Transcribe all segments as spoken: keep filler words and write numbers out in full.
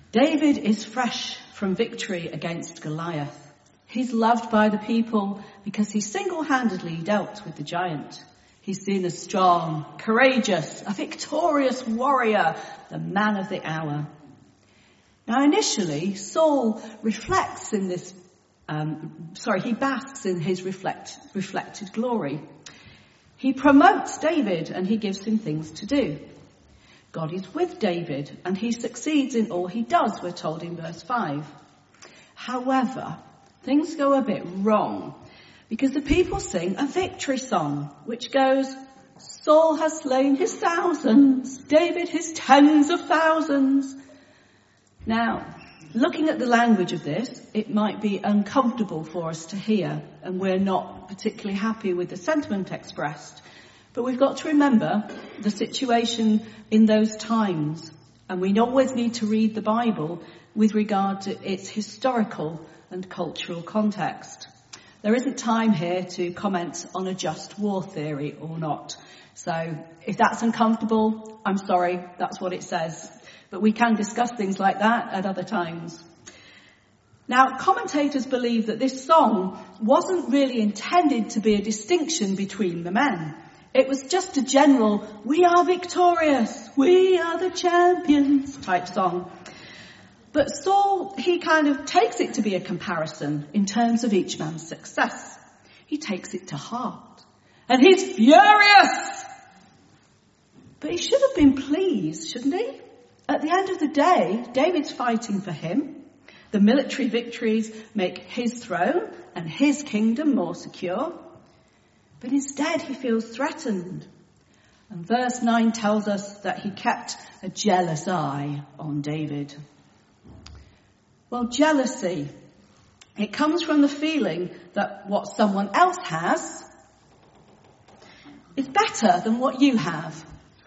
David is fresh from victory against Goliath. He's loved by the people because he single-handedly dealt with the giant. He's seen as strong, courageous, a victorious warrior, the man of the hour. Now initially, Saul reflects in this, um, sorry, he basks in his reflect, reflected glory. He promotes David and he gives him things to do. God is with David and he succeeds in all he does, we're told in verse five. However, things go a bit wrong because the people sing a victory song which goes, Saul has slain his thousands, David his tens of thousands. Now, looking at the language of this, it might be uncomfortable for us to hear, and we're not particularly happy with the sentiment expressed. But we've got to remember the situation in those times, and we always need to read the Bible with regard to its historical and cultural context. There isn't time here to comment on a just war theory or not. So if that's uncomfortable, I'm sorry, that's what it says. But we can discuss things like that at other times. Now, commentators believe that this song wasn't really intended to be a distinction between the men. It was just a general, we are victorious, we are the champions type song. But Saul, he kind of takes it to be a comparison in terms of each man's success. He takes it to heart. And he's furious! But he should have been pleased, shouldn't he? At the end of the day, David's fighting for him. The military victories make his throne and his kingdom more secure. But instead he feels threatened. And verse nine tells us that he kept a jealous eye on David. Well, jealousy, it comes from the feeling that what someone else has is better than what you have.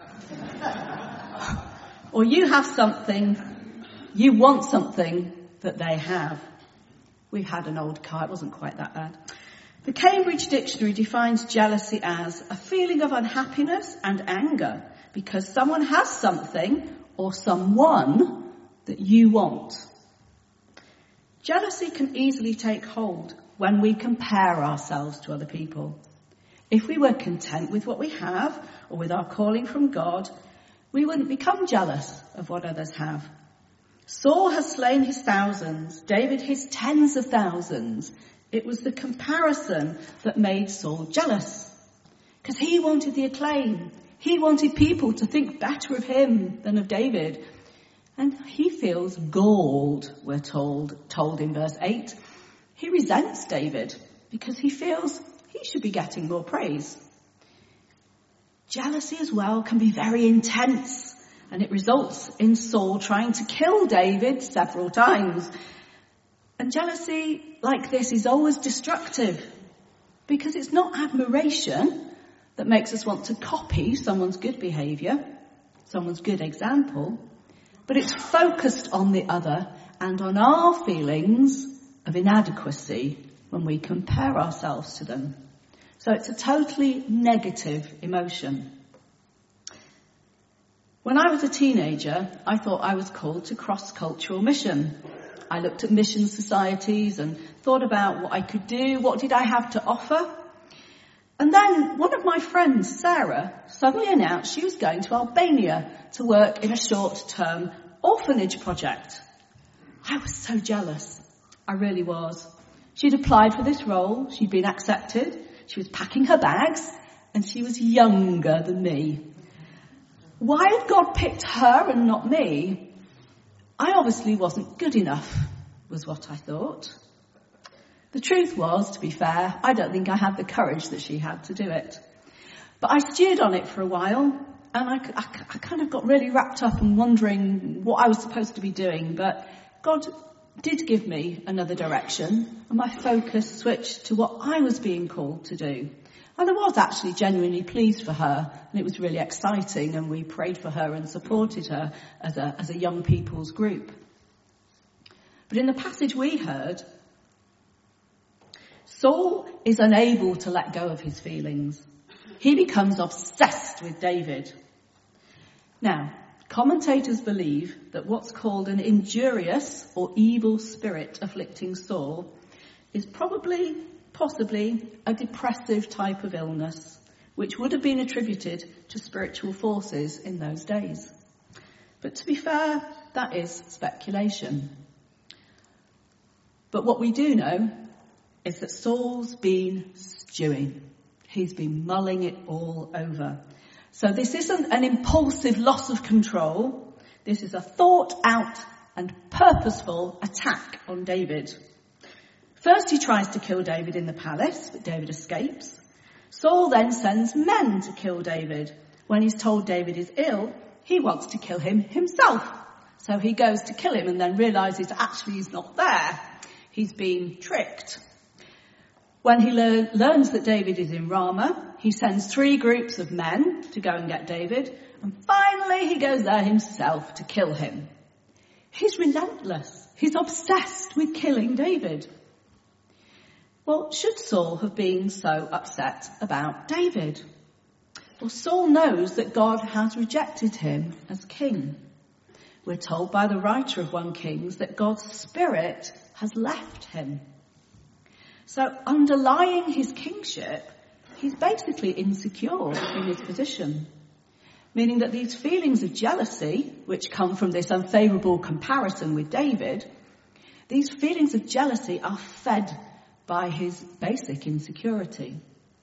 Or you have something, you want something that they have. We had an old car, it wasn't quite that bad. The Cambridge Dictionary defines jealousy as a feeling of unhappiness and anger because someone has something or someone that you want. Jealousy can easily take hold when we compare ourselves to other people. If we were content with what we have or with our calling from God, we wouldn't become jealous of what others have. Saul has slain his thousands, David his tens of thousands. It was the comparison that made Saul jealous. Because he wanted the acclaim. He wanted people to think better of him than of David. And he feels galled, we're told, told in verse eight. He resents David because he feels he should be getting more praise. Jealousy as well can be very intense, and it results in Saul trying to kill David several times. And jealousy like this is always destructive because it's not admiration that makes us want to copy someone's good behaviour, someone's good example, but it's focused on the other and on our feelings of inadequacy when we compare ourselves to them. So it's a totally negative emotion. When I was a teenager, I thought I was called to cross-cultural mission. I looked at mission societies and thought about what I could do, what did I have to offer. And then one of my friends, Sarah, suddenly announced she was going to Albania to work in a short-term orphanage project. I was so jealous. I really was. She'd applied for this role. She'd been accepted. She was packing her bags, and she was younger than me. Why had God picked her and not me? I obviously wasn't good enough, was what I thought. The truth was, to be fair, I don't think I had the courage that she had to do it. But I stewed on it for a while, and I, I, I kind of got really wrapped up in wondering what I was supposed to be doing. But God did give me another direction, and my focus switched to what I was being called to do. And I was actually genuinely pleased for her, and it was really exciting, and we prayed for her and supported her as a, as a young people's group. But in the passage we heard, Saul is unable to let go of his feelings. He becomes obsessed with David. Now, Commentators believe that what's called an injurious or evil spirit afflicting Saul is probably, possibly, a depressive type of illness, which would have been attributed to spiritual forces in those days. But to be fair, that is speculation. But what we do know is that Saul's been stewing. He's been mulling it all over. So this isn't an impulsive loss of control. This is a thought out and purposeful attack on David. First he tries to kill David in the palace, but David escapes. Saul then sends men to kill David. When he's told David is ill, he wants to kill him himself. So he goes to kill him and then realises actually he's not there. He's been tricked. When he lear- learns that David is in Ramah, he sends three groups of men to go and get David. And finally he goes there himself to kill him. He's relentless. He's obsessed with killing David. Well, should Saul have been so upset about David? Well, Saul knows that God has rejected him as king. We're told by the writer of First Kings that God's Spirit has left him. So underlying his kingship, he's basically insecure in his position, meaning that these feelings of jealousy, which come from this unfavourable comparison with David, these feelings of jealousy are fed by his basic insecurity.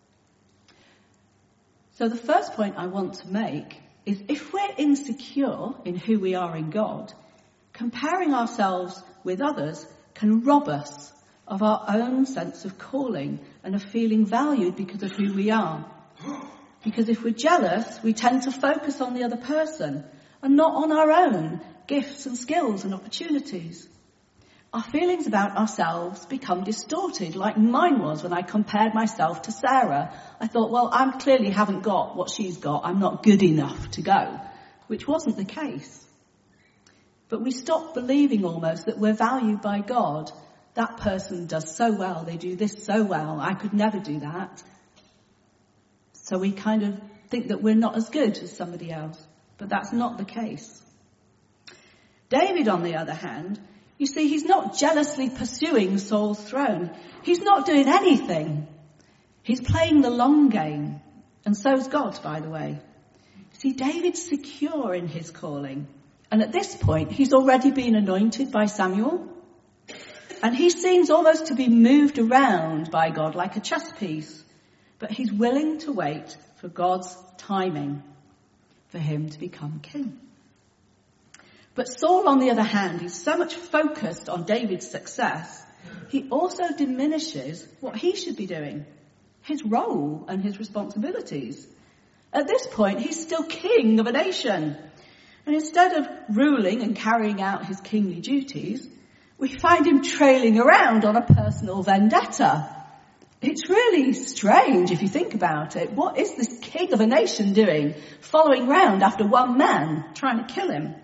So the first point I want to make is if we're insecure in who we are in God, comparing ourselves with others can rob us of our own sense of calling and of feeling valued because of who we are. Because if we're jealous, we tend to focus on the other person and not on our own gifts and skills and opportunities. Our feelings about ourselves become distorted, like mine was when I compared myself to Sarah. I thought, well, I clearly haven't got what she's got. I'm not good enough to go, which wasn't the case. But we stop believing almost that we're valued by God. That person does so well. They do this so well. I could never do that. So we kind of think that we're not as good as somebody else. But that's not the case. David, on the other hand, you see, he's not jealously pursuing Saul's throne. He's not doing anything. He's playing the long game. And so's God, by the way. See, David's secure in his calling. And at this point, he's already been anointed by Samuel. And he seems almost to be moved around by God like a chess piece. But he's willing to wait for God's timing for him to become king. But Saul, on the other hand, he's so much focused on David's success, he also diminishes what he should be doing, his role and his responsibilities. At this point, he's still king of a nation. And instead of ruling and carrying out his kingly duties, we find him trailing around on a personal vendetta. It's really strange if you think about it. What is this king of a nation doing, following round after one man, trying to kill him?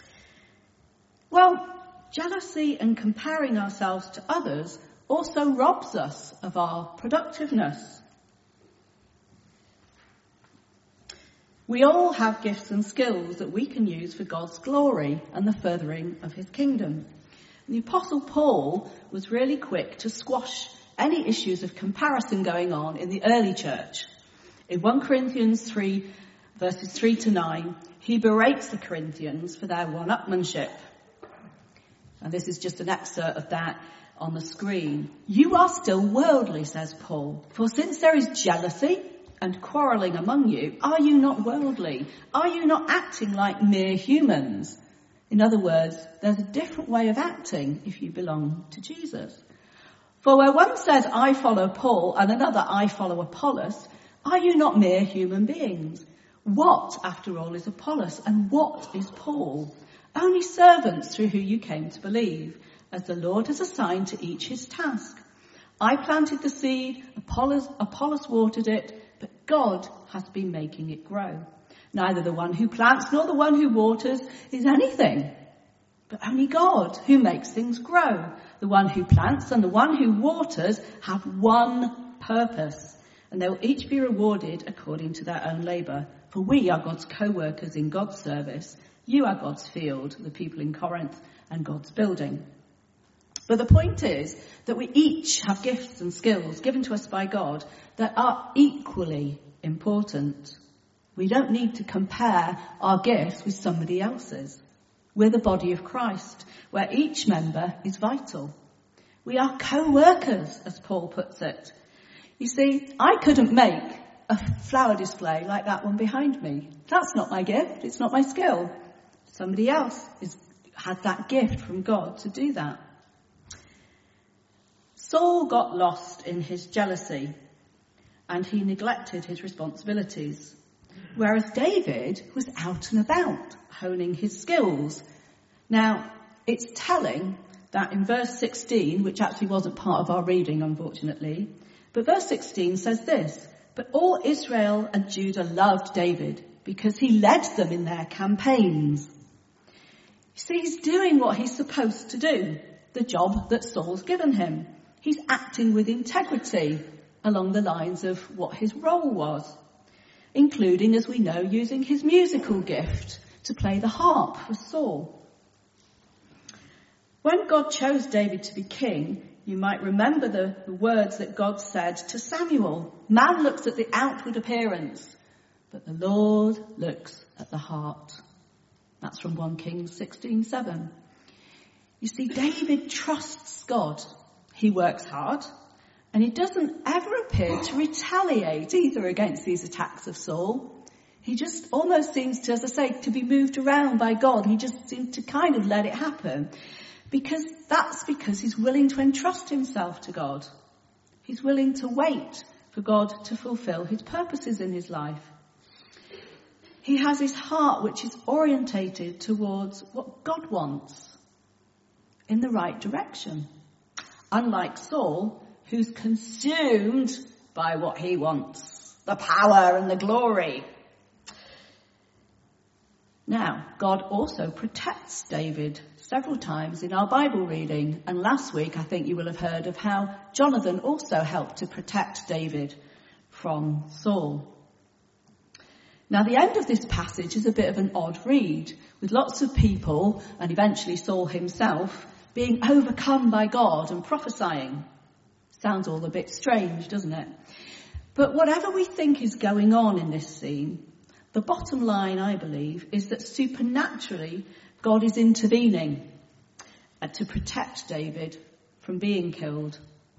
Well, jealousy and comparing ourselves to others also robs us of our productiveness. We all have gifts and skills that we can use for God's glory and the furthering of his kingdom. The Apostle Paul was really quick to squash any issues of comparison going on in the early church. In First Corinthians three, verses three to nine, he berates the Corinthians for their one-upmanship. And this is just an excerpt of that on the screen. You are still worldly, says Paul, for since there is jealousy and quarrelling among you, are you not worldly? Are you not acting like mere humans? In other words, there's a different way of acting if you belong to Jesus. For where one says, I follow Paul, and another, I follow Apollos, are you not mere human beings? What, after all, is Apollos, and what is Paul? Only servants through who you came to believe, as the Lord has assigned to each his task. I planted the seed, Apollos, Apollos watered it, but God has been making it grow. Neither the one who plants nor the one who waters is anything, but only God who makes things grow. The one who plants and the one who waters have one purpose, and they will each be rewarded according to their own labour. For we are God's co-workers in God's service. You are God's field, the people in Corinth, and God's building. But the point is that we each have gifts and skills given to us by God that are equally important. We don't need to compare our gifts with somebody else's. We're the body of Christ, where each member is vital. We are co-workers, as Paul puts it. You see, I couldn't make a flower display like that one behind me. That's not my gift. It's not my skill. Somebody else is, had that gift from God to do that. Saul got lost in his jealousy and he neglected his responsibilities, whereas David was out and about, honing his skills. Now, it's telling that in verse sixteen, which actually wasn't part of our reading, unfortunately, but verse sixteen says this: "But all Israel and Judah loved David because he led them in their campaigns." You see, he's doing what he's supposed to do, the job that Saul's given him. He's acting with integrity along the lines of what his role was, including, as we know, using his musical gift to play the harp for Saul. When God chose David to be king, you might remember the, the words that God said to Samuel. Man looks at the outward appearance, but the Lord looks at the heart. That's from First Kings sixteen seven. You see, David trusts God. He works hard, and he doesn't ever appear to retaliate either against these attacks of Saul. He just almost seems to, as I say, to be moved around by God. He just seems to kind of let it happen. Because that's because he's willing to entrust himself to God. He's willing to wait for God to fulfill his purposes in his life. He has his heart which is orientated towards what God wants in the right direction. Unlike Saul, who's consumed by what he wants, the power and the glory. Now, God also protects David several times in our Bible reading. And last week, I think you will have heard of how Jonathan also helped to protect David from Saul. Now, the end of this passage is a bit of an odd read, with lots of people, and eventually Saul himself, being overcome by God and prophesying. Sounds all a bit strange, doesn't it? But whatever we think is going on in this scene, the bottom line, I believe, is that supernaturally God is intervening to protect David from being killed.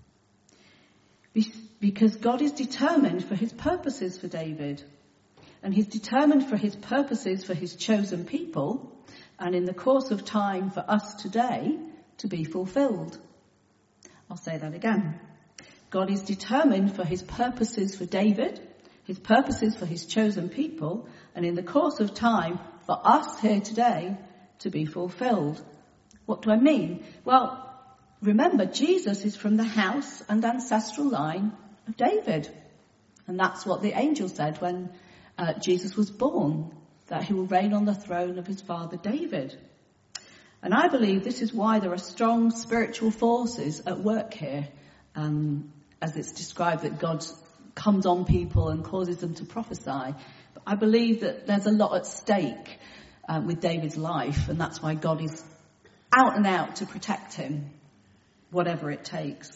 Because God is determined for his purposes for David. And he's determined for his purposes for his chosen people, and in the course of time for us today, to be fulfilled. I'll say that again. God is determined for his purposes for David, his purposes for his chosen people, and in the course of time for us here today to be fulfilled. What do I mean? Well, remember, Jesus is from the house and ancestral line of David. And that's what the angel said when uh, Jesus was born, that he will reign on the throne of his father David. And I believe this is why there are strong spiritual forces at work here, um, as it's described that God comes on people and causes them to prophesy. But I believe that there's a lot at stake um, with David's life, and that's why God is out and out to protect him, whatever it takes.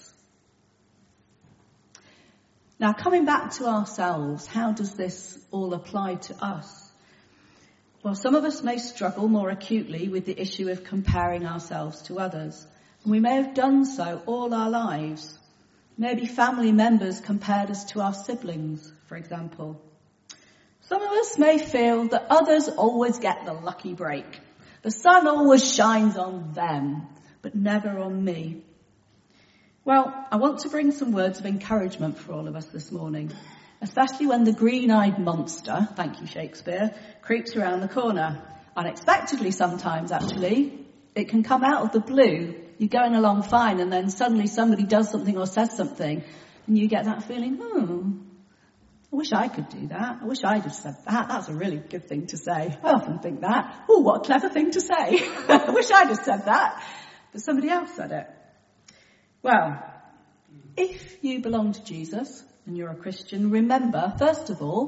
Now, coming back to ourselves, how does this all apply to us? Well, some of us may struggle more acutely with the issue of comparing ourselves to others. And we may have done so all our lives. Maybe family members compared us to our siblings, for example. Some of us may feel that others always get the lucky break. The sun always shines on them, but never on me. Well, I want to bring some words of encouragement for all of us this morning, especially when the green-eyed monster, thank you Shakespeare, creeps around the corner. Unexpectedly sometimes, actually. It can come out of the blue. You're going along fine, and then suddenly somebody does something or says something, and you get that feeling, hmm, I wish I could do that. I wish I'd have said that. That's a really good thing to say. I often think that. Oh, what a clever thing to say. I wish I'd have said that. But somebody else said it. Well, if you belong to Jesus and you're a Christian, remember, first of all,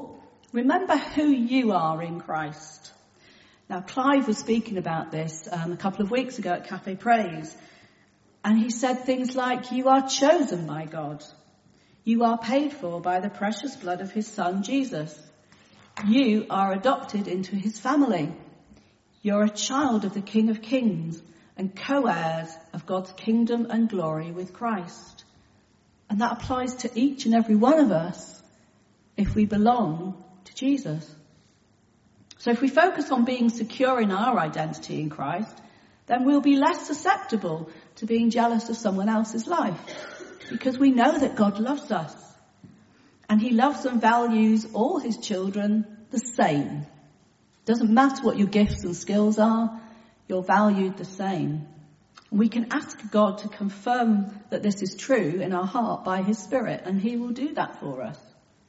Remember who you are in Christ. Now, Clive was speaking about this um, a couple of weeks ago at Cafe Praise, and he said things like, you are chosen by God. You are paid for by the precious blood of his son, Jesus. You are adopted into his family. You're a child of the King of Kings and co-heirs of God's kingdom and glory with Christ. And that applies to each and every one of us if we belong to Jesus. So if we focus on being secure in our identity in Christ, then we'll be less susceptible to being jealous of someone else's life, because we know that God loves us, and he loves and values all his children the same. Doesn't matter what your gifts and skills are, you're valued the same. We can ask God to confirm that this is true in our heart by his Spirit, and he will do that for us.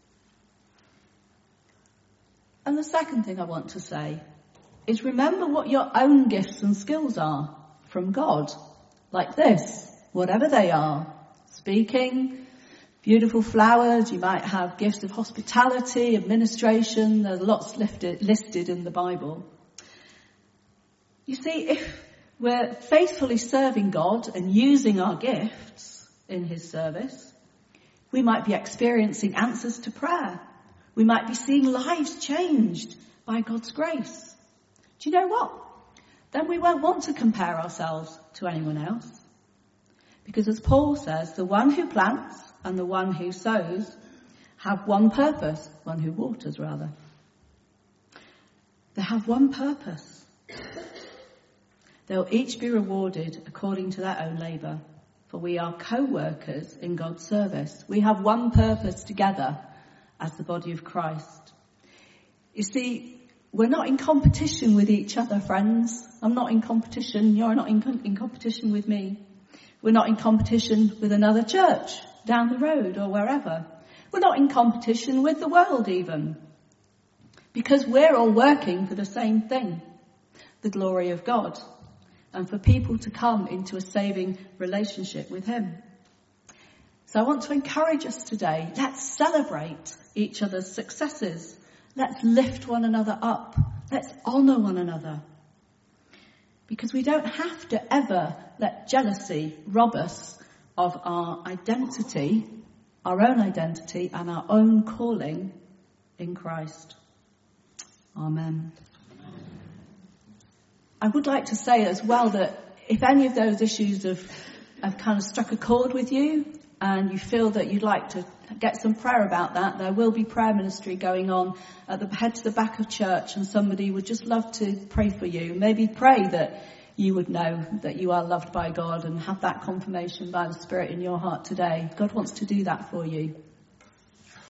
And the second thing I want to say is remember what your own gifts and skills are from God. Like this, whatever they are. Speaking, beautiful flowers, you might have gifts of hospitality, administration, there's lots listed, listed in the Bible. You see, if we're faithfully serving God and using our gifts in his service, we might be experiencing answers to prayer. We might be seeing lives changed by God's grace. Do you know what? Then we won't want to compare ourselves to anyone else. Because as Paul says, the one who plants and the one who sows have one purpose, one who waters rather. They have one purpose. They'll each be rewarded according to their own labour, for we are co-workers in God's service. We have one purpose together as the body of Christ. You see, we're not in competition with each other, friends. I'm not in competition. You're not in, com- in competition with me. We're not in competition with another church down the road or wherever. We're not in competition with the world even. Because we're all working for the same thing, the glory of God, and for people to come into a saving relationship with him. So I want to encourage us today, let's celebrate each other's successes. Let's lift one another up. Let's honour one another. Because we don't have to ever let jealousy rob us of our identity, our own identity and our own calling in Christ. Amen. I would like to say as well that if any of those issues have, have kind of struck a chord with you and you feel that you'd like to get some prayer about that, there will be prayer ministry going on at the head to the back of church, and somebody would just love to pray for you. Maybe pray that you would know that you are loved by God and have that confirmation by the Spirit in your heart today. God wants to do that for you.